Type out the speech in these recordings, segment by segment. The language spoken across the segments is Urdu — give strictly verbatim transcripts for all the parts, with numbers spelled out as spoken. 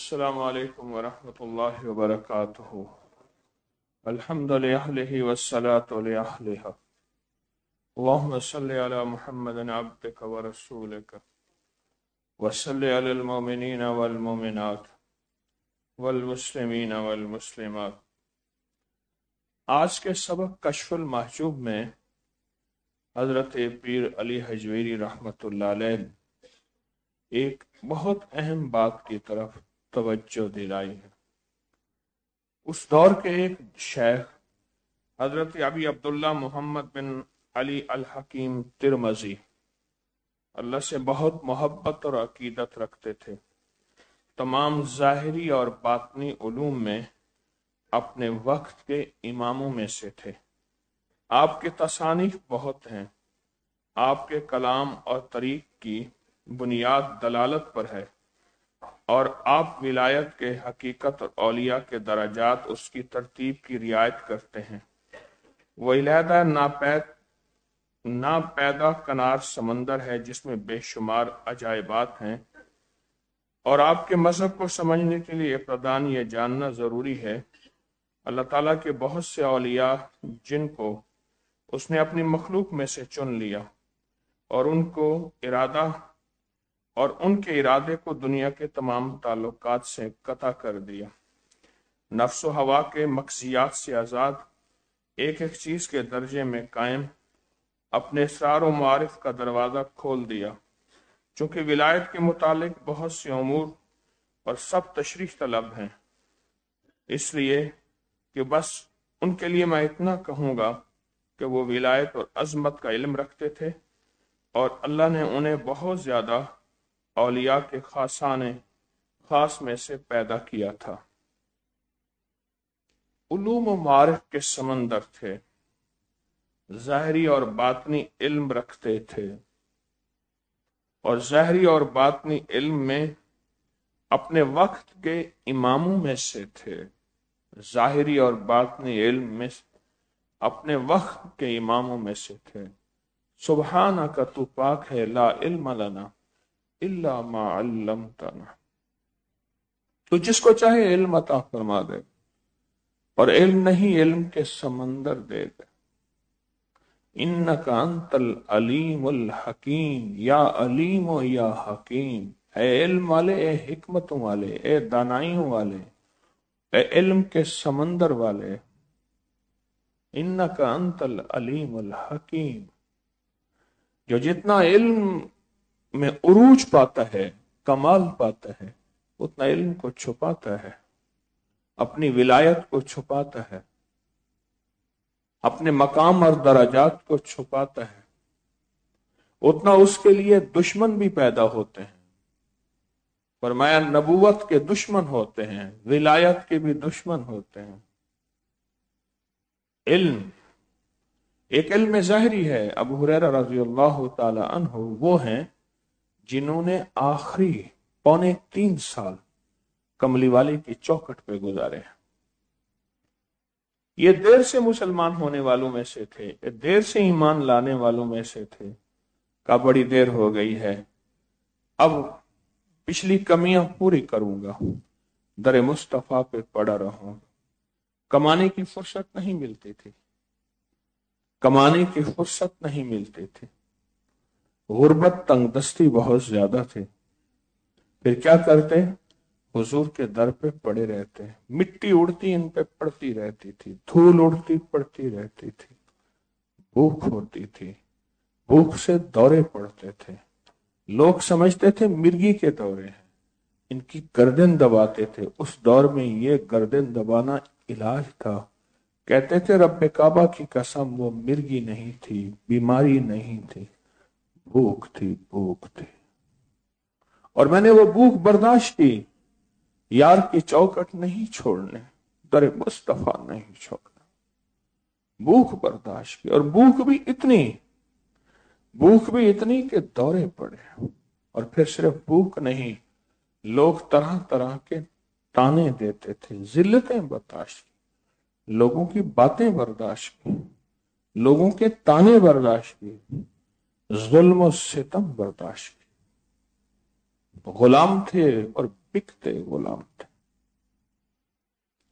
السلام علیکم ورحمۃ اللہ وبرکاتہ۔ الحمد للہ والصلاة لأہلہ، اللہم صلی علی محمد عبدک ورسولک وصلی علی المؤمنین والمؤمنات والمسلمین والمسلمات۔ آج کے سبق کشف المحجوب میں حضرت پیر علی حجویری رحمۃ اللہ علیہ ایک بہت اہم بات کی طرف توجہ دلائی ہے۔ اس دور کے ایک شیخ حضرت ابی عبداللہ محمد بن علی الحکیم ترمذی اللہ سے بہت محبت اور عقیدت رکھتے تھے، تمام ظاہری اور باطنی علوم میں اپنے وقت کے اماموں میں سے تھے۔ آپ کے تصانیف بہت ہیں، آپ کے کلام اور طریق کی بنیاد دلالت پر ہے، اور آپ ولایت کے حقیقت اور اولیاء کے درجات اس کی ترتیب کی رعایت کرتے ہیں۔ وہ علیحدہ ناپید ناپیدا کنار سمندر ہے جس میں بے شمار عجائبات ہیں، اور آپ کے مذہب کو سمجھنے کے لیے ابتداً یہ جاننا ضروری ہے اللہ تعالیٰ کے بہت سے اولیاء جن کو اس نے اپنی مخلوق میں سے چن لیا اور ان کو ارادہ اور ان کے ارادے کو دنیا کے تمام تعلقات سے قطع کر دیا، نفس و ہوا کے مقصیات سے آزاد، ایک ایک چیز کے درجے میں قائم، اپنے اسرار و معارف کا دروازہ کھول دیا۔ چونکہ ولایت کے متعلق بہت سے امور اور سب تشریح طلب ہیں، اس لیے کہ بس ان کے لیے میں اتنا کہوں گا کہ وہ ولایت اور عظمت کا علم رکھتے تھے، اور اللہ نے انہیں بہت زیادہ اولیاء کے خاصان خاص میں سے پیدا کیا تھا۔ علوم و معارف کے سمندر تھے، ظاہری اور باطنی علم رکھتے تھے، اور ظاہری اور باطنی علم میں اپنے وقت کے اماموں میں سے تھے۔ ظاہری اور باطنی علم میں اپنے وقت کے اماموں میں سے تھے۔ سبحانک تو پاک ہے، لا علم لنا الا ما علمتنا، تو جس کو چاہے علم عطا فرما دے، اور علم نہیں علم کے سمندر دے دے۔ انک انت العلیم الحکیم، یا علیم و یا حکیم، اے علم والے، اے حکمتوں والے، اے دانائیوں والے، اے علم کے سمندر والے۔ انک انت العلیم الحکیم، جو جتنا علم میں عروج پاتا ہے، کمال پاتا ہے، اتنا علم کو چھپاتا ہے، اپنی ولایت کو چھپاتا ہے، اپنے مقام اور درجات کو چھپاتا ہے، اتنا اس کے لیے دشمن بھی پیدا ہوتے ہیں۔ فرمایا نبوت کے دشمن ہوتے ہیں، ولایت کے بھی دشمن ہوتے ہیں۔ علم ایک علم ظاہری ہے۔ ابو ہریرہ رضی اللہ تعالی عنہ وہ ہیں جنہوں نے آخری پونے تین سال کملی والی کی چوکھٹ پہ گزارے ہیں۔ یہ دیر سے مسلمان ہونے والوں میں سے تھے، یہ دیر سے ایمان لانے والوں میں سے تھے۔ کا بڑی دیر ہو گئی ہے، اب پچھلی کمیاں پوری کروں گا، در مصطفیٰ پہ پڑا رہوں گا۔ کمانے کی فرصت نہیں ملتی تھی، کمانے کی فرصت نہیں ملتی تھی، غربت تنگ دستی بہت زیادہ تھی۔ پھر کیا کرتے؟ حضور کے در پہ پڑے رہتے، مٹی اڑتی ان پہ پڑتی رہتی تھی، دھول اڑتی پڑتی رہتی تھی، بھوک ہوتی تھی، بھوک سے دورے پڑتے تھے، لوگ سمجھتے تھے مرغی کے دورے ہیں، ان کی گردن دباتے تھے۔ اس دور میں یہ گردن دبانا علاج تھا۔ کہتے تھے رب کعبہ کی قسم وہ مرغی نہیں تھی، بیماری نہیں تھی، بھوک تھی، بھوک تھی، اور میں نے وہ بھوک برداشت کی۔ یار کی چوکٹ نہیں چھوڑنے، در مصطفیٰ نہیں چھوڑنا، بھوک برداشت کی، اور بھوک بھی اتنی بھوک بھی اتنی کہ دورے پڑے۔ اور پھر صرف بھوک نہیں، لوگ طرح طرح کے تانے دیتے تھے، ذلتیں برداشت کی، لوگوں کی باتیں برداشت کی، لوگوں کے تانے برداشت کی، ظلم و ستم برداشت کی۔ غلام تھے اور بکتے غلام تھے۔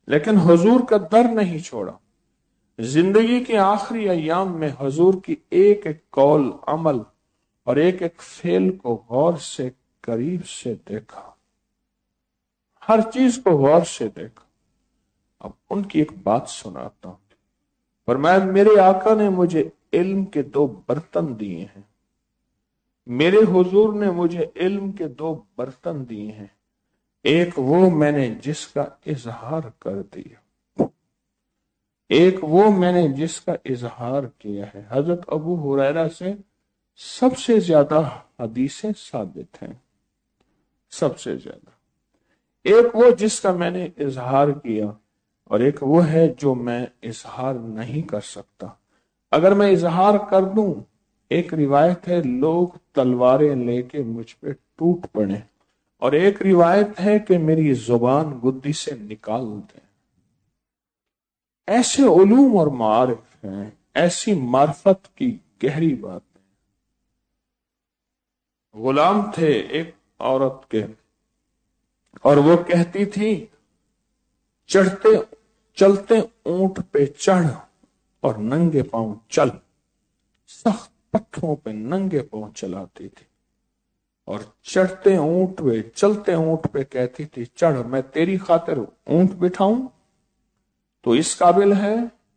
لیکن حضور کا در نہیں چھوڑا. زندگی کے آخری ایام میں حضور کی ایک ایک قول، عمل اور ایک ایک فعل کو غور سے قریب سے دیکھا، ہر چیز کو غور سے دیکھا. اب ان کی ایک بات سناتا ہوں. فرمایا میرے آقا نے مجھے علم کے دو برتن دیے ہیں، میرے حضور نے مجھے علم کے دو برتن دیے ہیں. ایک وہ میں نے جس کا اظہار کر دیا، ایک وہ میں نے جس کا اظہار کیا ہے. حضرت ابو ہریرہ سے سب سے زیادہ حدیثیں ثابت ہیں، سب سے زیادہ. ایک وہ جس کا میں نے اظہار کیا، اور ایک وہ ہے جو میں اظہار نہیں کر سکتا. اگر میں اظہار کر دوں، ایک روایت ہے لوگ تلواریں لے کے مجھ پہ ٹوٹ پڑے، اور ایک روایت ہے کہ میری زبان گدی سے نکال دیں. ایسے علوم اور معارف ہیں، ایسی معرفت کی گہری بات ہے. غلام تھے ایک عورت کے، اور وہ کہتی تھی چڑھتے چلتے اونٹ پہ چڑھ اور ننگے پاؤں چل. سخت پتھروں پہ ننگے پاؤں چلاتی تھی، اور چڑھتے اونٹ پہ چلتے اونٹ پہ کہتی تھی چڑھ، میں تیری خاطر اونٹ بٹھاؤں تو اس قابل ہے،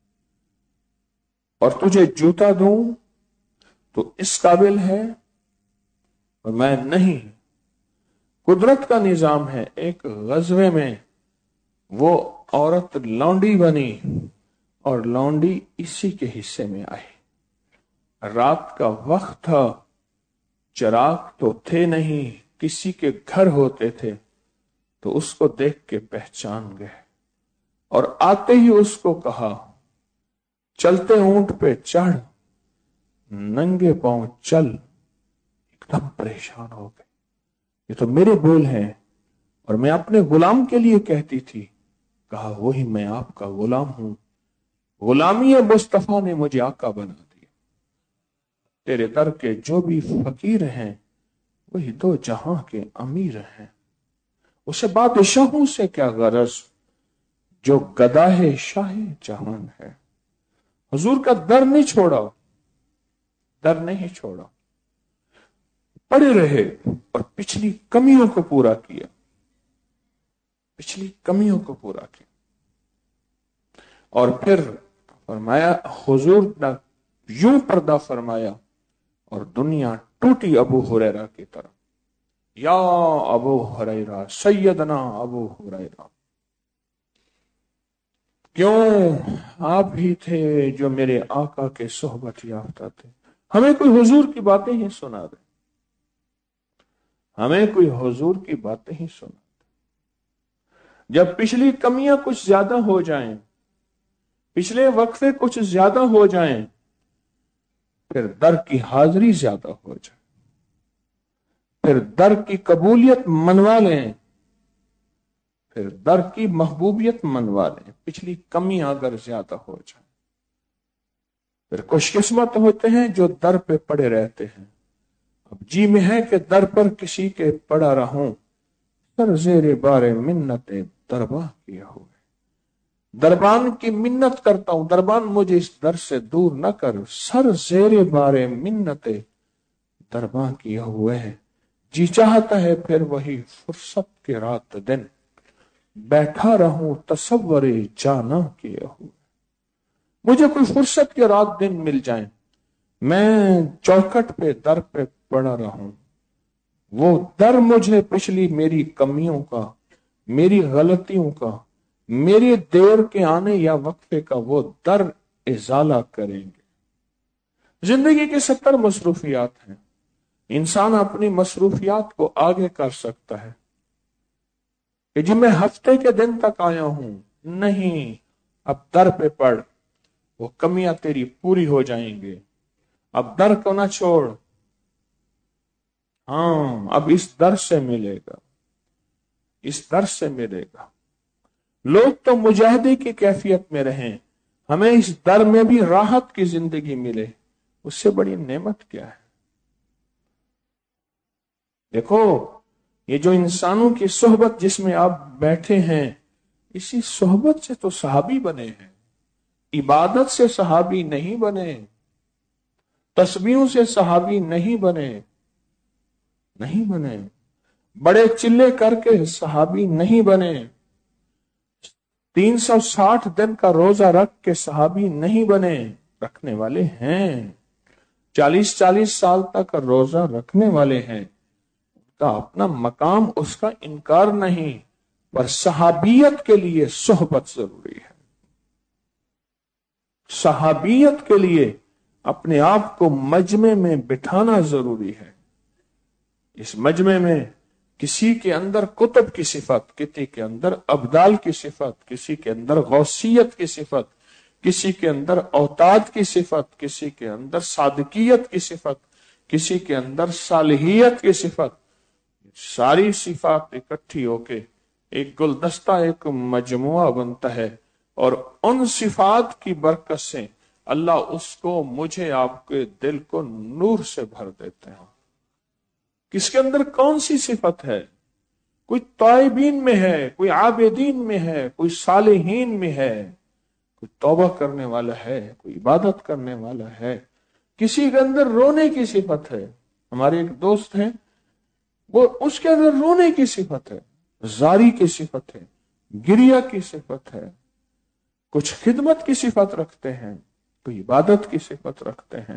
اور تجھے جوتا دوں تو اس قابل ہے، اور میں نہیں. قدرت کا نظام ہے. ایک غزوے میں وہ عورت لونڈی بنی، اور لونڈی اسی کے حصے میں آئی. رات کا وقت تھا، چراغ تو تھے نہیں، کسی کے گھر ہوتے تھے، تو اس کو دیکھ کے پہچان گئے، اور آتے ہی اس کو کہا چلتے اونٹ پہ چڑھ، ننگے پاؤں چل. ایک دم پریشان ہو گئے، یہ تو میرے بول ہیں اور میں اپنے غلام کے لیے کہتی تھی. کہا وہی میں آپ کا غلام ہوں، غلامی مصطفیٰ نے مجھے آقا بنا دیا. تیرے در کے جو بھی فقیر ہیں وہی دو جہاں کے امیر ہیں. اسے بادشاہوں سے کیا غرض جو گداہ شاہ جہان ہے. حضور کا در نہیں چھوڑا، در نہیں چھوڑا، پڑے رہے اور پچھلی کمیوں کو پورا کیا، پچھلی کمیوں کو پورا کیا. اور پھر فرمایا حضور نے یوں پردہ فرمایا اور دنیا ٹوٹی ابو ہریرہ کی طرف. یا ابو ہریرہ، سیدنا ابو ہریرہ، کیوں آپ ہی تھے جو میرے آقا کے صحبت یافتہ تھے. ہمیں کوئی حضور کی باتیں ہی سنا دے، ہمیں کوئی حضور کی باتیں ہی سنا دے. جب پچھلی کمیاں کچھ زیادہ ہو جائیں، پچھلے وقفے کچھ زیادہ ہو جائیں، پھر در کی حاضری زیادہ ہو جائے، پھر در کی قبولیت منوا لیں، پھر در کی محبوبیت منوا لیں. پچھلی کمیاں اگر زیادہ ہو جائیں، پھر خوش قسمت ہوتے ہیں جو در پہ پڑے رہتے ہیں. اب جی میں ہے کہ در پر کسی کے پڑا رہوں، سر زیر بار منت درباں کیا ہوئے. دربان کی منت کرتا ہوں، دربان مجھے اس در سے دور نہ کر، سر زیر بار منت درباں کیا ہوئے ہے. جی چاہتا ہے پھر وہی فرصت کے رات دن، بیٹھا رہوں تصور جانا کیا ہوئے. مجھے کوئی فرصت کے رات دن مل جائیں، میں چوکھٹ پہ در پہ پڑا رہوں. وہ در مجھے پچھلی میری کمیوں کا، میری غلطیوں کا، میری دیر کے آنے یا وقفے کا وہ در ازالہ کریں گے. زندگی کے ستر مصروفیات ہیں، انسان اپنی مصروفیات کو آگے کر سکتا ہے کہ جب میں ہفتے کے دن تک آیا ہوں، نہیں، اب در پہ پڑھ، وہ کمیاں تیری پوری ہو جائیں گے. اب در کو نہ چھوڑ، ہاں اب اس در سے ملے گا، اس در سے ملے گا. لوگ تو مجاہدے کی کیفیت میں رہیں، ہمیں اس در میں بھی راحت کی زندگی ملے، اس سے بڑی نعمت کیا ہے. دیکھو یہ جو انسانوں کی صحبت جس میں آپ بیٹھے ہیں، اسی صحبت سے تو صحابی بنے ہیں، عبادت سے صحابی نہیں بنے، تسبیحوں سے صحابی نہیں بنے نہیں بنے بڑے چلے کر کے صحابی نہیں بنے، تین سو ساٹھ دن کا روزہ رکھ کے صحابی نہیں بنے، رکھنے والے ہیں، چالیس چالیس سال تک روزہ رکھنے والے ہیں، کا اپنا مقام، اس کا انکار نہیں، پر صحابیت کے لیے صحبت ضروری ہے، صحابیت کے لیے اپنے آپ کو مجمع میں بٹھانا ضروری ہے۔ اس مجمع میں کسی کے اندر کتب کی صفت، کسی کے اندر ابدال کی صفت، کسی کے اندر غوثیت کی صفت، کسی کے اندر اوتاد کی صفت، کسی کے اندر صادقیت کی صفت، کسی کے اندر صالحیت کی صفت، ساری صفات اکٹھی ہو کے ایک گلدستہ، ایک مجموعہ بنتا ہے، اور ان صفات کی برکت سے اللہ اس کو، مجھے، آپ کے دل کو نور سے بھر دیتے ہیں۔ کس کے اندر کون سی صفت ہے؟ کوئی تائبین میں ہے، کوئی عابدین میں ہے، کوئی صالحین میں ہے، کوئی توبہ کرنے والا ہے، کوئی عبادت کرنے والا ہے، کسی کے اندر رونے کی صفت ہے۔ ہمارے ایک دوست ہیں، وہ اس کے اندر رونے کی صفت ہے، زاری کی صفت ہے، گریہ کی صفت ہے، کچھ خدمت کی صفت رکھتے ہیں، کوئی عبادت کی صفت رکھتے ہیں۔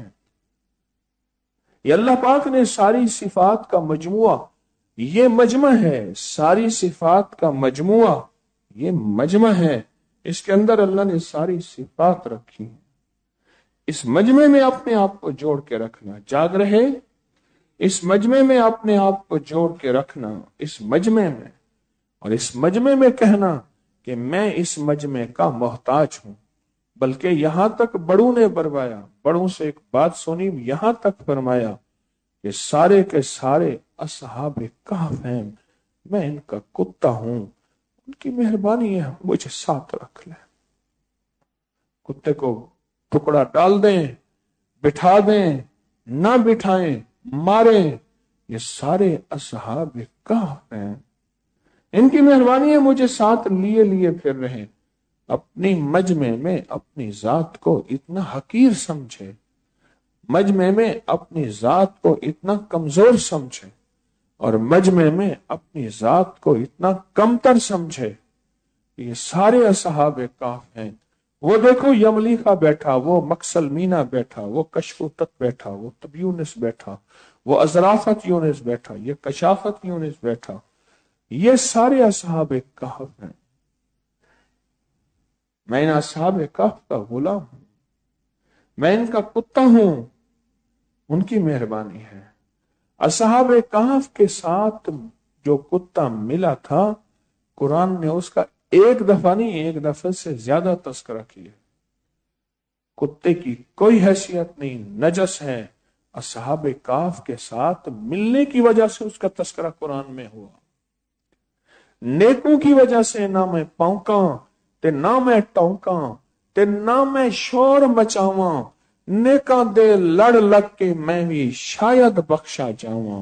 یہ اللہ پاک نے ساری صفات کا مجموعہ، یہ مجمع ہے، ساری صفات کا مجموعہ یہ مجمع ہے، اس کے اندر اللہ نے ساری صفات رکھی ہیں۔ اس مجمع میں اپنے آپ کو جوڑ کے رکھنا، جاگ رہے، اس مجمع میں اپنے آپ کو جوڑ کے رکھنا، اس مجمع میں، اور اس مجمع میں کہنا کہ میں اس مجمع کا محتاج ہوں۔ بلکہ یہاں تک بڑوں نے بروایا، بڑوں سے ایک بات سنی، یہاں تک فرمایا کہ سارے کے سارے اصحاب کہف ہیں، میں ان کا کتا ہوں، ان کی مہربانی ہے مجھے ساتھ رکھ لیں۔ کتے کو ٹکڑا ڈال دیں، بٹھا دیں، نہ بٹھائیں، ماریں، یہ سارے اصحاب کہف ہیں، ان کی مہربانی ہے مجھے ساتھ لیے لیے پھر رہے۔ اپنی مجمع میں اپنی ذات کو اتنا حقیر سمجھے، مجمع میں اپنی ذات کو اتنا کمزور سمجھے، اور مجمع میں اپنی ذات کو اتنا کمتر سمجھے، یہ سارے اصحاب کہف ہیں۔ وہ دیکھو یملیخا بیٹھا، وہ مکسلمینا بیٹھا، وہ کشکوتت بیٹھا، وہ تبیونس بیٹھا، وہ ازرافت یونس بیٹھا، یہ کشافت یونس بیٹھا، یہ سارے اصحاب کہف ہیں۔ میں ان اصحاب کہف کا غلام ہوں، میں ان کا کتا ہوں، ان کی مہربانی ہے۔ اصحاب کہف کے ساتھ جو کتا ملا تھا، قرآن نے اس کا ایک دفعہ نہیں، ایک دفعہ سے زیادہ تذکرہ کیا۔ کتے کی کوئی حیثیت نہیں، نجس ہے، اصحاب کہف کے ساتھ ملنے کی وجہ سے اس کا تذکرہ قرآن میں ہوا۔ نیکوں کی وجہ سے نہ میں پونکاں تے نہ میں ٹونکاں تے نہ میں شور مچاواں، نیکاں دے لڑ لگ کے میں بھی شاید بخشا جاواں۔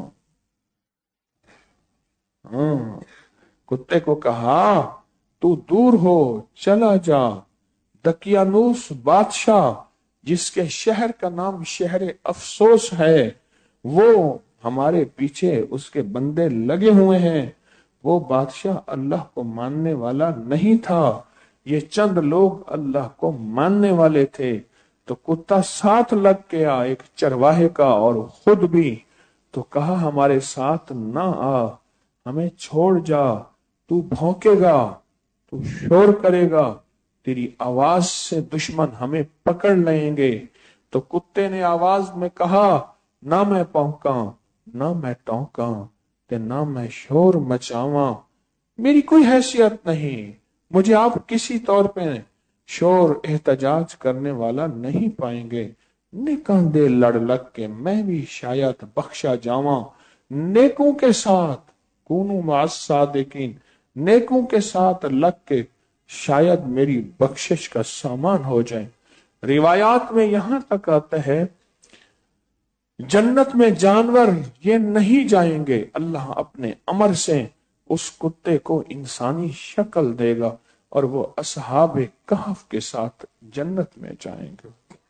ہاں، کتے کو کہا تو دور ہو، چلا جا، دقیانوس بادشاہ جس کے شہر کا نام شہر افسوس ہے، وہ ہمارے پیچھے اس کے بندے لگے ہوئے ہیں، وہ بادشاہ اللہ کو ماننے والا نہیں تھا، یہ چند لوگ اللہ کو ماننے والے تھے۔ تو کتا ساتھ لگ گیا ایک چرواہے کا، اور خود بھی، تو کہا ہمارے ساتھ نہ آ، ہمیں چھوڑ جا، تو بھونکے گا، تو شور کرے گا، تیری آواز سے دشمن ہمیں پکڑ لیں گے۔ تو کتے نے آواز میں کہا، نہ میں پونکاں، نہ میں ٹونکاں، تے نہ میں شور مچاواں، میری کوئی حیثیت نہیں، مجھے آپ کسی طور پہ شور احتجاج کرنے والا نہیں پائیں گے، نیکاں دے لڑ لگ کے میں بھی شاید بخشا جاواں۔ نیکوں کے ساتھ کونو مع الصادقین، نیکوں کے ساتھ لگ کے شاید میری بخشش کا سامان ہو جائے۔ روایات میں یہاں تک آتا ہے جنت میں جانور یہ نہیں جائیں گے، اللہ اپنے امر سے اس کتے کو انسانی شکل دے گا، اور وہ اصحاب کہف کے ساتھ جنت میں جائیں گے۔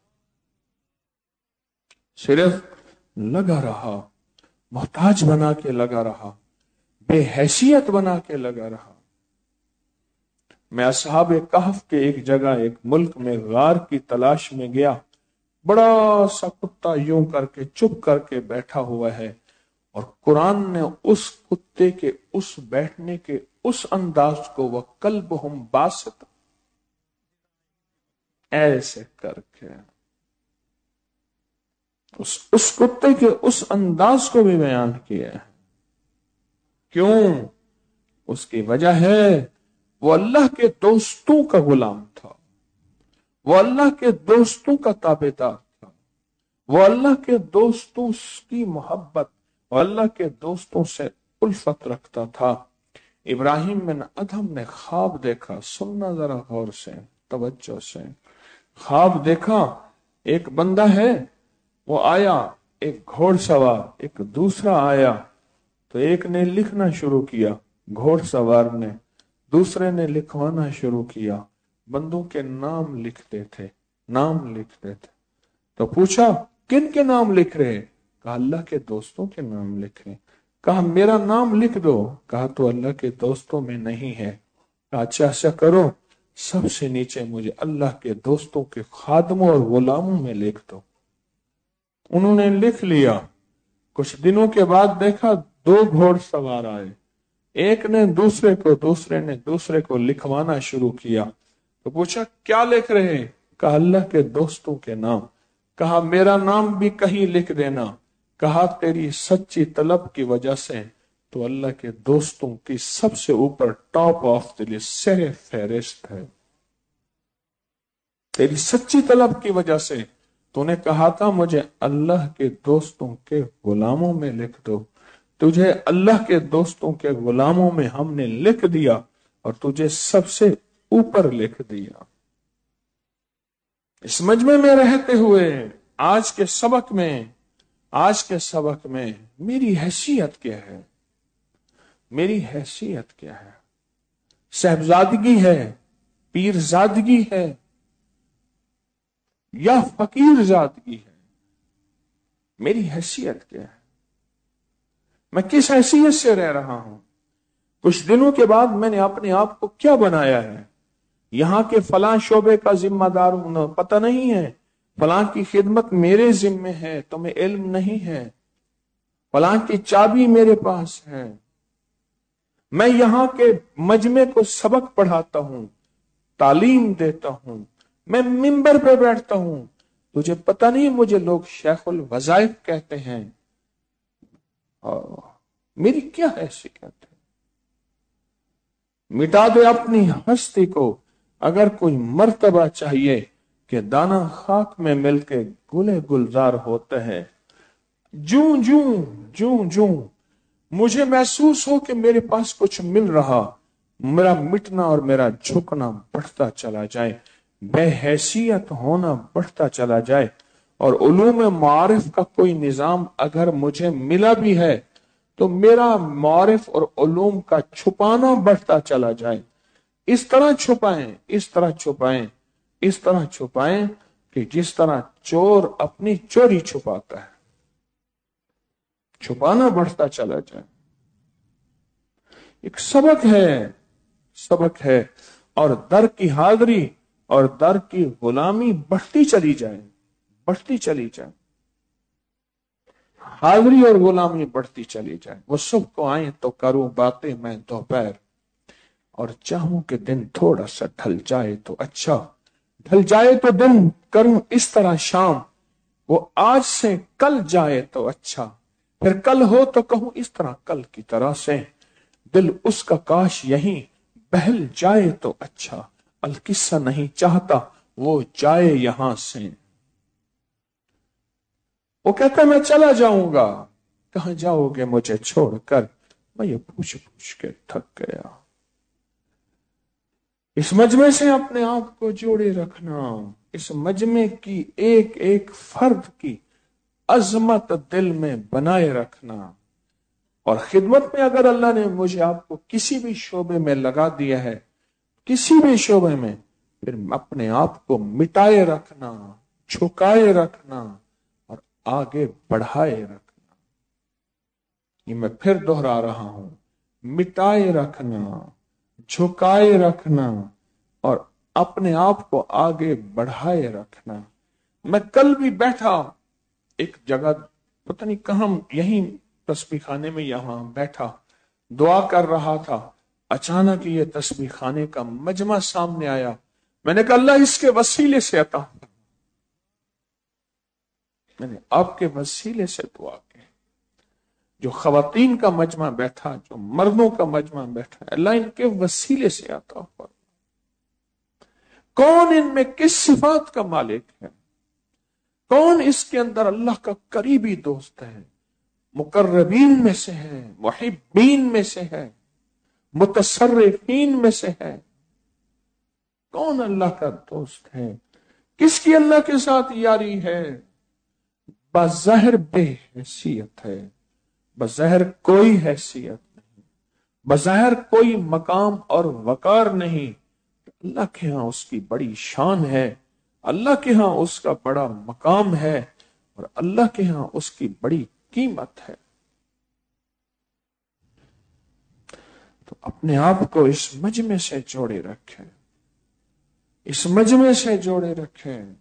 صرف لگا رہا، محتاج بنا کے لگا رہا، بے حیثیت بنا کے لگا رہا۔ میں اصحاب کہف کے ایک جگہ ایک ملک میں غار کی تلاش میں گیا، بڑا سا کتا یوں کر کے چپ کر کے بیٹھا ہوا ہے، اور قرآن نے اس کتے کے اس بیٹھنے کے اس انداز کو وہ قلبہم باسط ایسے کر کے اس اس کتے کے اس انداز کو بھی بیان کیا ہے۔ کیوں؟ اس کی وجہ ہے وہ اللہ کے دوستوں کا غلام تھا، وہ اللہ کے دوستوں کا تابعدار تھا، وہ اللہ کے دوستوں کی محبت، وہ اللہ کے دوستوں سے الفت رکھتا تھا۔ ابراہیم بن ادہم نے خواب دیکھا، سننا ذرا غور سے، توجہ سے۔ خواب دیکھا، ایک بندہ ہے، وہ آیا، ایک گھوڑ سوار، ایک دوسرا آیا، تو ایک نے لکھنا شروع کیا، گھوڑ سوار نے، دوسرے نے لکھوانا شروع کیا، بندوں کے نام لکھتے تھے، نام لکھتے تھے۔ تو پوچھا کن کے نام لکھ رہے؟ کہا اللہ کے دوستوں کے نام لکھ رہے۔ کہا میرا نام لکھ دو۔ کہا تو اللہ کے دوستوں میں نہیں ہے۔ کہا اچھا ایسا کرو، سب سے نیچے مجھے اللہ کے دوستوں کے خادموں اور غلاموں میں لکھ دو۔ انہوں نے لکھ لیا۔ کچھ دنوں کے بعد دیکھا دو گھوڑ سوار آئے، ایک نے دوسرے کو، دوسرے نے دوسرے کو لکھوانا شروع کیا۔ تو پوچھا کیا لکھ رہے؟ کہا اللہ کے دوستوں کے نام۔ کہا میرا نام بھی کہیں لکھ دینا۔ کہا تیری سچی طلب کی وجہ سے تو اللہ کے دوستوں کی سب سے اوپر ٹاپ آف دی لسٹ، سر فہرست ہے۔ تیری سچی طلب کی وجہ سے تو نے کہا تھا مجھے اللہ کے دوستوں کے غلاموں میں لکھ دو، تجھے اللہ کے دوستوں کے غلاموں میں ہم نے لکھ دیا اور تجھے سب سے اوپر لکھ دیا۔ اس مجمع میں رہتے ہوئے آج کے سبق میں آج کے سبق میں میری حیثیت کیا ہے؟ میری حیثیت کیا ہے؟ صاحبزادگی ہے، پیرزادگی ہے یا فقیر زادگی ہے؟ میری حیثیت کیا ہے؟ میں کس حیثیت سے رہ رہا ہوں؟ کچھ دنوں کے بعد میں نے اپنے آپ کو کیا بنایا ہے؟ یہاں کے فلاں شعبے کا ذمہ دار ہوں، پتہ نہیں ہے، فلاں کی خدمت میرے ذمہ ہے، تمہیں علم نہیں ہے، فلاں کی چابی میرے پاس ہے، میں یہاں کے مجمع کو سبق پڑھاتا ہوں، تعلیم دیتا ہوں، میں منبر پہ بیٹھتا ہوں، تجھے پتہ نہیں مجھے لوگ شیخ الوظائف کہتے ہیں، اور میری کیا حیثیت ہے؟ مٹا دے اپنی ہستی کو، اگر کوئی مرتبہ چاہیے کہ دانا خاک میں مل کے گلے گلزار ہوتے ہیں، جوں جوں جوں جوں مجھے محسوس ہو کہ میرے پاس کچھ مل رہا، میرا مٹنا اور میرا جھکنا بڑھتا چلا جائے، بے حیثیت ہونا بڑھتا چلا جائے، اور علوم معارف کا کوئی نظام اگر مجھے ملا بھی ہے تو میرا معارف اور علوم کا چھپانا بڑھتا چلا جائے، اس طرح چھپائیں اس طرح چھپائیں اس طرح چھپائیں کہ جس طرح چور اپنی چوری چھپاتا ہے، چھپانا بڑھتا چلا جائے۔ ایک سبق ہے سبق ہے اور در کی حاضری اور در کی غلامی بڑھتی چلی جائے بڑھتی چلی جائے حاضری اور غلامی بڑھتی چلی جائے۔ وہ صبح کو آئیں تو کروں باتیں میں دوپہر، اور چاہوں کہ دن تھوڑا سا ڈھل جائے تو اچھا، ڈھل جائے تو دن کروں اس طرح شام، وہ آج سے کل جائے تو اچھا، پھر کل ہو تو کہوں اس طرح کل کی طرح سے، دل اس کا کاش یہیں بہل جائے تو اچھا، القصہ نہیں چاہتا وہ جائے یہاں سے۔ وہ کہتا ہے میں چلا جاؤں گا، کہاں جاؤ گے مجھے چھوڑ کر؟ میں یہ پوچھ پوچھ کے تھک گیا۔ اس مجمع سے اپنے آپ کو جوڑے رکھنا، اس مجمع کی ایک ایک فرد کی عظمت دل میں بنائے رکھنا، اور خدمت میں اگر اللہ نے مجھے آپ کو کسی بھی شعبے میں لگا دیا ہے، किसी भी शोबे में, फिर अपने आप को मिटाए रखना, झुकाए रखना और आगे बढ़ाए रखना। ये मैं फिर दोहरा रहा हूं, मिटाए रखना, झुकाए रखना और अपने आप को आगे बढ़ाए रखना। मैं कल भी बैठा एक जगह, पता नहीं कहां, यहीं तस्बीह खाने में, यहां बैठा दुआ कर रहा था। अचानक ये तस्बीह खाने का मजमा सामने आया। मैंने कहा अल्लाह इसके वसीले से अता फरमा। मैंने आपके वसीले से दुआ की। जो खवातीन का मजमा बैठा, जो मर्दों का मजमा बैठा, अल्लाह इनके वसीले से अता फरमा। कौन इनमें किस सिफात का मालिक है, कौन इसके अंदर अल्लाह का करीबी दोस्त है, मुकर्रबीन में से है, मुहिब्बीन में से है, मुतसर्रिफीन में से है। कौन अल्लाह का दोस्त है, किसकी अल्लाह के साथ यारी है? बज़ाहिर बेहैसियत है, बज़ाहिर कोई हैसियत नहीं, बज़ाहिर कोई मकाम और वकार नहीं। अल्लाह के यहां उसकी बड़ी शान है, अल्लाह के यहां उसका बड़ा मकाम है और अल्लाह के यहां उसकी बड़ी कीमत है। तो अपने आप को इस मजमे से जोड़े रखें, इस मजमे से जोड़े रखें।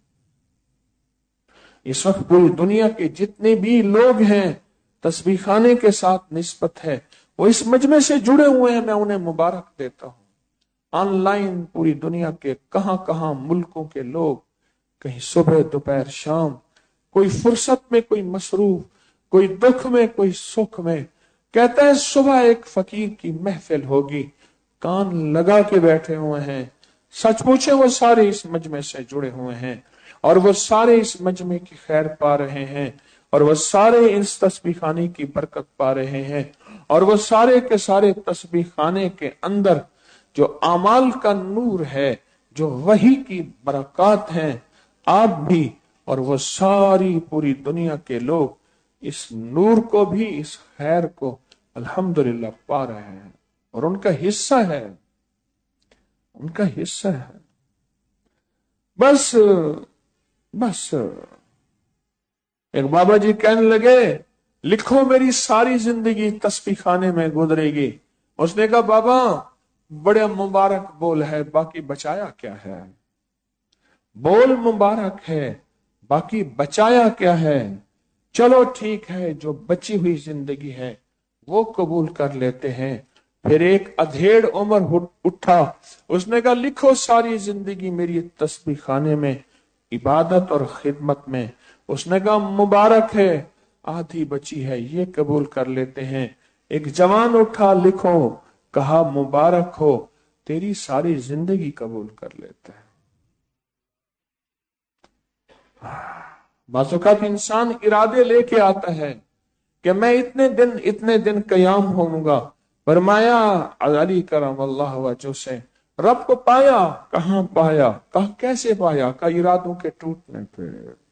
इस वक्त पूरी दुनिया के जितने भी लोग हैं तस्बीह खाने के साथ निस्बत है, वो इस मजमे से जुड़े हुए हैं। मैं उन्हें मुबारक देता हूं। ऑनलाइन पूरी दुनिया के कहां कहां मुल्कों के लोग, कहीं सुबह दोपहर शाम, कोई फुर्सत में कोई मसरूफ, कोई दुख में कोई सुख में, कहता है सुबह एक फकीर की महफिल होगी, कान लगा के बैठे हुए हैं। सच पूछे वो सारे इस मजमे से जुड़े हुए हैं और वो सारे इस मजमे की खैर पा रहे हैं और वो सारे इस तस्बीह खाने की बरकत पा रहे हैं और वो सारे के सारे तस्बीह खाने के अंदर जो आमाल का नूर है, जो वही की बरकत हैं, आप भी और वो सारी पूरी दुनिया के लोग इस नूर को भी, इस खैर को अल्हम्दुलिल्लाह पा रहे हैं और उनका हिस्सा है, उनका हिस्सा है। बस बस एक बाबा जी कहने लगे लिखो मेरी सारी जिंदगी तस्बीह खाने में गुजरेगी। उसने कहा बाबा बड़े मुबारक बोल है, बाकी बचाया क्या है? बोल मुबारक है, बाकी बचाया क्या है? चलो ठीक है, जो बची हुई जिंदगी है वो कबूल कर लेते हैं। फिर एक अधेड़ उम्र उठा, उसने कहा लिखो सारी जिंदगी मेरी तस्बीह खाने में, इबादत और खिदमत में। उसने कहा मुबारक है, आधी बची है, ये कबूल कर लेते हैं। एक जवान उठा, लिखो, कहा मुबारक हो, तेरी सारी जिंदगी कबूल कर लेते हैं। बाज़-औक़ात इंसान इरादे लेके आता है कि मैं इतने दिन इतने दिन कयाम होऊंगा। फरमाया अली करमल्लाहु वजहू से रब को पाया, कहां पाया? कहा कैसे पाया? का इरादों के टूटने पे,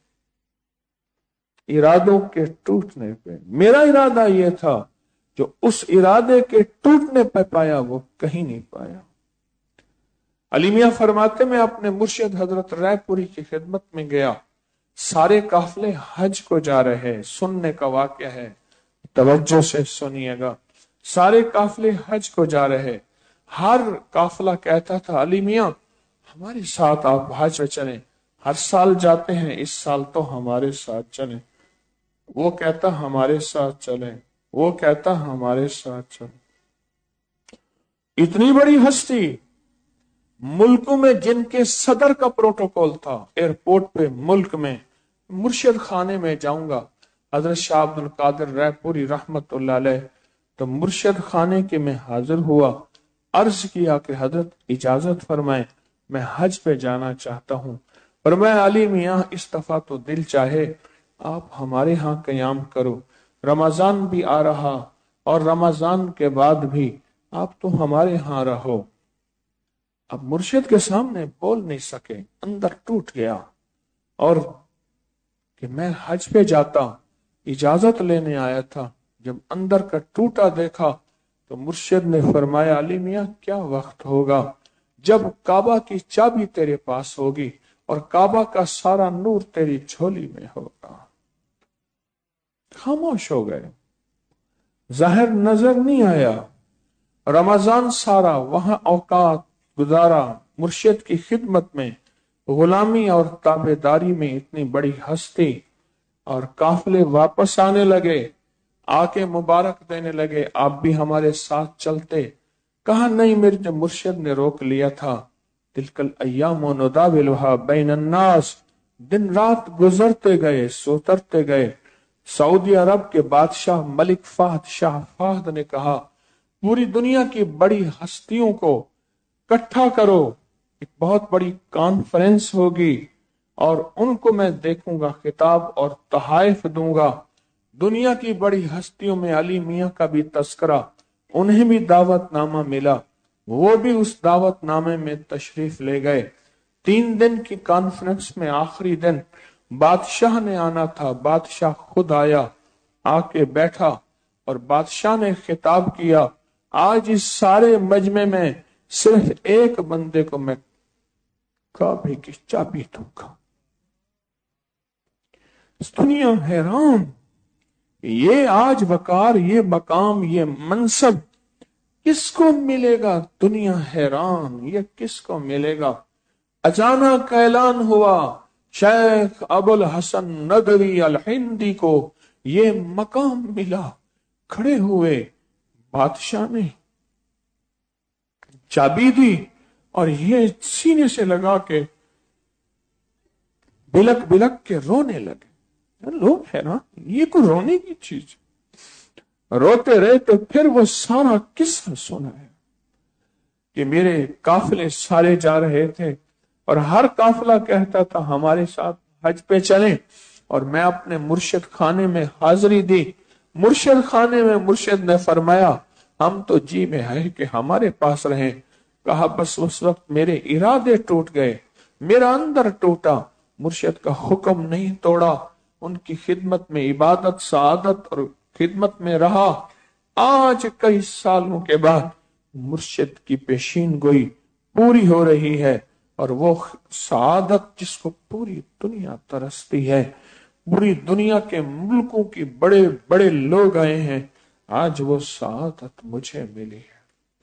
इरादों के टूटने पे। मेरा इरादा यह था, जो उस इरादे के टूटने पे पाया वो कहीं नहीं पाया। अली मियां फरमाते मैं अपने मुर्शिद हजरत रायपुरी की खिदमत में गया, सारे काफले हज को जा रहे हैं। सुनने का वाक़या है, तवज्जो से सुनिएगा। सारे काफले हज को जा रहे, हर काफला कहता था अली मियां हमारे साथ आप हज पे चलें, हर साल जाते हैं, इस साल तो हमारे साथ चलें। वो कहता हमारे साथ चलें, वो कहता हमारे साथ चलें। इतनी बड़ी हस्ती, मुल्कों में जिनके सदर का प्रोटोकॉल था, एयरपोर्ट पे मुल्क में, मुर्शिद खाने में जाऊंगा, हजरत शाह अब्दुल कादिर रायपुरी रहमतुल्लाह अलैह, तो मुर्शिद खाने के में हाजिर हुआ, अर्ज किया कि हजरत इजाजत फरमाए, मैं हज पे जाना चाहता हूं। फरमाया अली मियां इस दफा तो दिल चाहे आप हमारे यहाँ कयाम करो, रमजान भी आ रहा और रमजान के बाद भी आप तो हमारे यहाँ रहो। अब मुर्शिद के सामने बोल नहीं सके, अंदर टूट गया और कि मैं हज पे जाता, इजाजत लेने आया था। जब अंदर का टूटा देखा तो मुर्शिद ने फरमाया अली मियां क्या वक्त होगा جب کعبہ کی چابی تیرے پاس ہوگی اور کعبہ کا سارا نور تیری جھولی میں ہوگا۔ خاموش ہو گئے، ظاہر نظر نہیں آیا۔ رمضان سارا وہاں اوقات گزارا مرشد کی خدمت میں، غلامی اور تابع داری میں۔ اتنی بڑی ہستی اور قافلے واپس آنے لگے، آ کے مبارک دینے لگے، آپ بھی ہمارے ساتھ چلتے۔ کہا نہیں، میرے مرشد نے روک لیا تھا۔ تلک الایام نداولها بین الناس، دن رات گزرتے گئے، سوترتے گئے۔ سعودی عرب کے بادشاہ ملک فہد شاہ فہد نے کہا پوری دنیا کی بڑی ہستیوں کو اکٹھا کرو، ایک بہت بڑی کانفرنس ہوگی اور ان کو میں دیکھوں گا، خطاب اور تحائف دوں گا۔ دنیا کی بڑی ہستیوں میں علی میاں کا بھی تذکرہ، انہیں بھی دعوت نامہ ملا، وہ بھی اس دعوت نامے میں تشریف لے گئے۔ تین دن کی کانفرنس میں آخری دن بادشاہ نے آنا تھا، بادشاہ خود آیا، آ کے بیٹھا اور بادشاہ نے خطاب کیا، آج اس سارے مجمع میں صرف ایک بندے کو میں کعبے کی چابی دوں گا۔ دنیا حیران، یہ آج وقار، یہ مقام، یہ منصب کس کو ملے گا؟ دنیا حیران، یہ کس کو ملے گا؟ اچانک اعلان ہوا شیخ ابو الحسن ندوی الہندی کو یہ مقام ملا۔ کھڑے ہوئے، بادشاہ نے چابی دی اور یہ سینے سے لگا کے بلک بلک کے رونے لگے۔ لوگ حیران، یہ کوئی رونے کی چیز؟ روتے رہے تو پھر وہ سارا قصہ سنا ہے کہ میرے قافلے سارے جا رہے تھے اور ہر قافلہ کہتا تھا ہمارے ساتھ حج پہ چلیں، اور میں اپنے مرشد خانے میں حاضری دی۔ مرشد خانے میں مرشد نے فرمایا ہم تو جی میں ہے کہ ہمارے پاس رہیں۔ کہا بس اس وقت میرے ارادے ٹوٹ گئے، میرا اندر ٹوٹا، مرشد کا حکم نہیں توڑا، ان کی خدمت میں عبادت، سعادت اور خدمت میں رہا۔ آج کئی سالوں کے بعد مرشد کی پیشین گوئی پوری ہو رہی ہے، اور وہ سعادت جس کو پوری دنیا ترستی ہے، پوری دنیا کے ملکوں کی بڑے بڑے لوگ آئے ہیں، آج وہ سعادت مجھے ملی ہے۔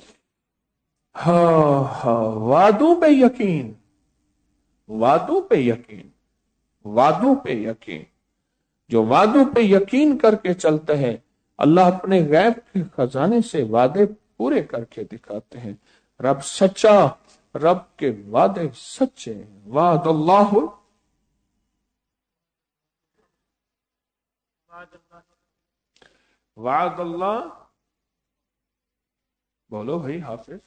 ہاں ہاں، وعدوں پہ یقین، وعدوں پہ یقین، وعدوں پہ یقین۔ جو وعدوں پہ یقین کر کے چلتے ہیں، اللہ اپنے غیب کے خزانے سے وعدے پورے کر کے دکھاتے ہیں۔ رب سچا، رب کے وعدے سچے۔ وعد اللہ وعد اللہ، بولو بھائی حافظ،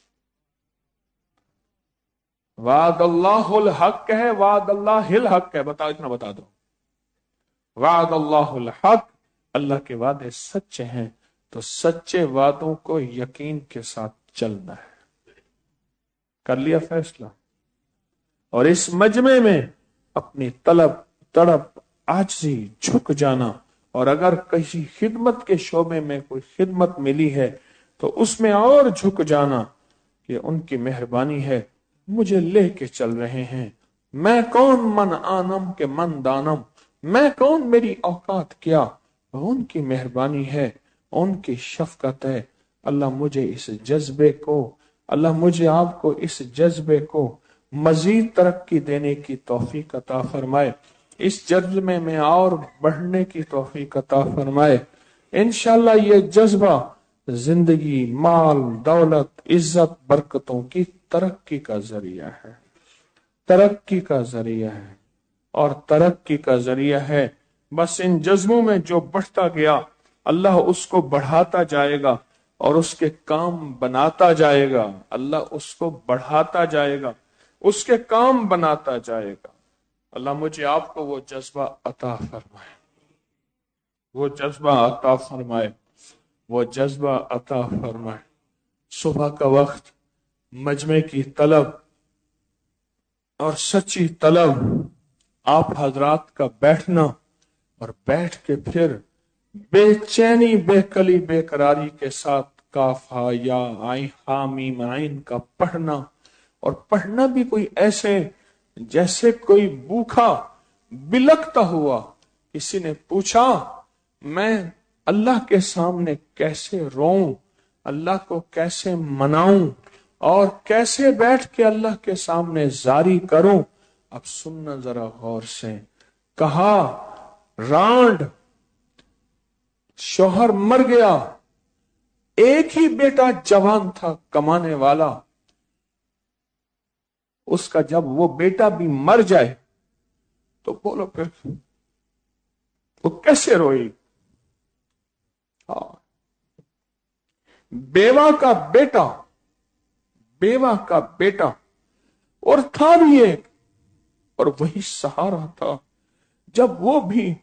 وعد اللہ الحق ہے، وعد اللہ الحق ہے، بتا اتنا بتا دو۔ وعد اللہ الحق، اللہ کے وعدے سچے ہیں، تو سچے وعدوں کو یقین کے ساتھ چلنا ہے۔ کر لیا فیصلہ، اور اس مجمع میں اپنی طلب، تڑپ، عاجزی، جھک جانا، اور اگر کسی خدمت کے شعبے میں کوئی خدمت ملی ہے تو اس میں اور جھک جانا کہ ان کی مہربانی ہے، مجھے لے کے چل رہے ہیں، میں کون من آنم کے من دانم، میں کون، میری اوقات کیا، ان کی مہربانی ہے، ان کی شفقت ہے۔ اللہ مجھے اس جذبے کو، اللہ مجھے آپ کو اس جذبے کو مزید ترقی دینے کی توفیق عطا فرمائے، اس جذبے میں اور بڑھنے کی توفیق عطا فرمائے۔ انشاءاللہ یہ جذبہ زندگی، مال، دولت، عزت، برکتوں کی ترقی کا ذریعہ ہے، ترقی کا ذریعہ ہے اور ترقی کا ذریعہ ہے۔ بس ان جذبوں میں جو بڑھتا گیا، اللہ اس کو بڑھاتا جائے گا اور اس کے کام بناتا جائے گا، اللہ اس کو بڑھاتا جائے گا، اس کے کام بناتا جائے گا۔ اللہ مجھے آپ کو وہ جذبہ عطا فرمائے، وہ جذبہ عطا فرمائے، وہ جذبہ عطا فرمائے۔ صبح کا وقت، مجمع کی طلب اور سچی طلب، آپ حضرات کا بیٹھنا اور بیٹھ کے پھر بے چینی، بے کلی، بے قراری کے ساتھ کاف ہا یا عین ہا میم عین کا پڑھنا اور پڑھنا بھی کوئی ایسے جیسے کوئی بھوکا بلکتا ہوا. کسی نے پوچھا میں اللہ کے سامنے کیسے روؤں, اللہ کو کیسے مناؤں, اور کیسے بیٹھ کے اللہ کے سامنے زاری کروں. اب سننا ذرا غور سے. کہا رانڈ, شوہر مر گیا, ایک ہی بیٹا جوان تھا کمانے والا, اس کا جب وہ بیٹا بھی مر جائے تو بولو پھر وہ کیسے روئی. ہاں, بیوہ کا بیٹا, بیوہ کا بیٹا, اور تھا بھی ایک, اور وہی سہارا تھا. جب وہ بھی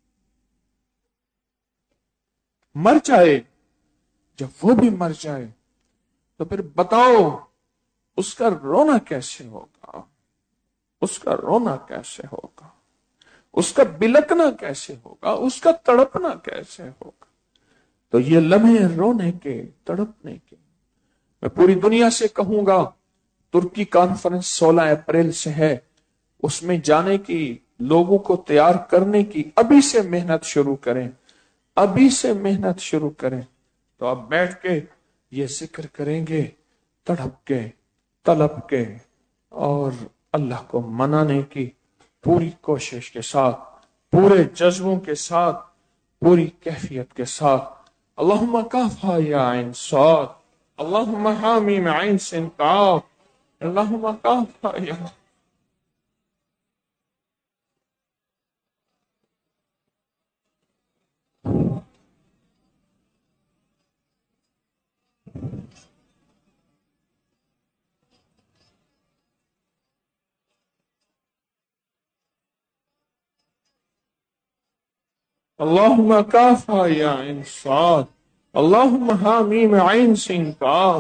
مر جائے, جب وہ بھی مر جائے تو پھر بتاؤ اس کا رونا کیسے ہوگا, اس کا رونا کیسے ہوگا, اس کا بلکنا کیسے ہوگا, اس کا تڑپنا کیسے ہوگا. تو یہ لمحے رونے کے, تڑپنے کے. میں پوری دنیا سے کہوں گا ترکی کانفرنس سولہ اپریل سے ہے, اس میں جانے کی, لوگوں کو تیار کرنے کی ابھی سے محنت شروع کریں, ابھی سے محنت شروع کریں. تو آپ بیٹھ کے یہ ذکر کریں گے تڑپ کے, طلب کے, اور اللہ کو منانے کی پوری کوشش کے ساتھ, پورے جذبوں کے ساتھ, پوری کیفیت کے ساتھ. اللہم کافا یا عین صاد, اللہم حامیم عین سین قاف, اللہم کافا یا. اللہم کافا یا عین صاد, اللہم حامیم عین سین قاف.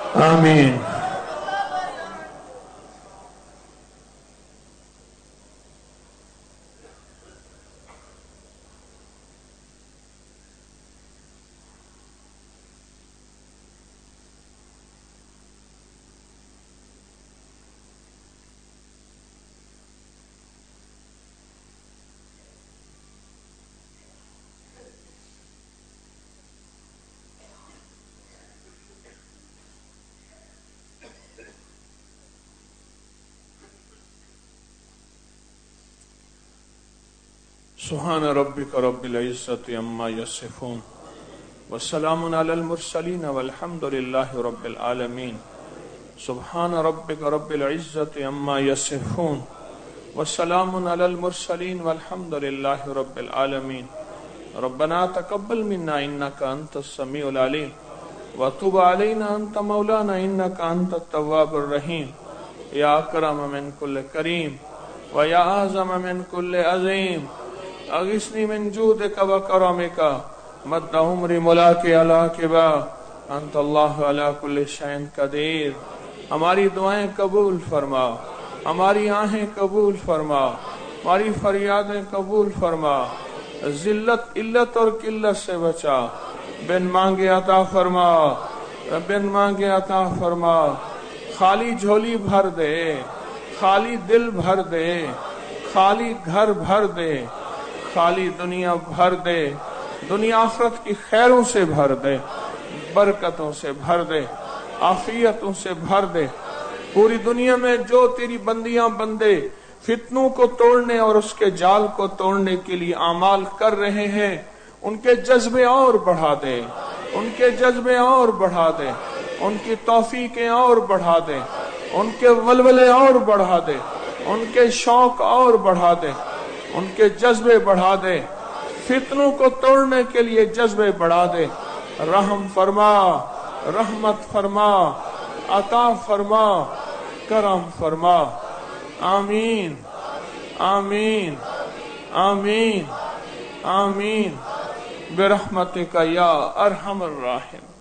آمین. سبحان ربک رب العزت عما یصفون والسلام علی المرسلین والحمد للہ رب العالمین. سبحان ربک رب العزت عما یصفون والسلام علی المرسلین والحمد للہ رب العالمین. ربنا تقبل منا انک انت السمیع العلیم وتب علینا انت مولانا انک انت التواب الرحیم. یا اکرم من کل کریم ویا اعظم من کل عظیم. اغثنی من جودک و کرمک مد عمری ملاک علاقبہ انت اللہ علی کل شیء قدیر. ہماری دعائیں قبول فرما، ہماری آہیں قبول فرما، ہماری فریادیں قبول فرما. ذلت علت اور قلت سے بچا، بن مانگے عطا فرما، بن مانگے عطا فرما. خالی جھولی بھر دے، خالی دل بھر دے، خالی گھر بھر دے، خالی دنیا بھر دے. دنیا آخرت کی خیروں سے بھر دے، برکتوں سے بھر دے، عافیتوں سے بھر دے. پوری دنیا میں جو تیری بندیاں بندے فتنوں کو توڑنے اور اس کے جال کو توڑنے کے لیے اعمال کر رہے ہیں، ان کے جذبے اور بڑھا دے، ان کے جذبے اور بڑھا دے، ان کی توفیقیں اور بڑھا دے، ان کے ولولے اور بڑھا دے، ان کے شوق اور بڑھا دے، ان کے جذبے بڑھا دے. فتنوں کو توڑنے کے لیے جذبے بڑھا دے. رحم فرما، رحمت فرما، عطا فرما، کرم فرما. آمین آمین آمین آمین برحمتک یا ارحم الراحمین.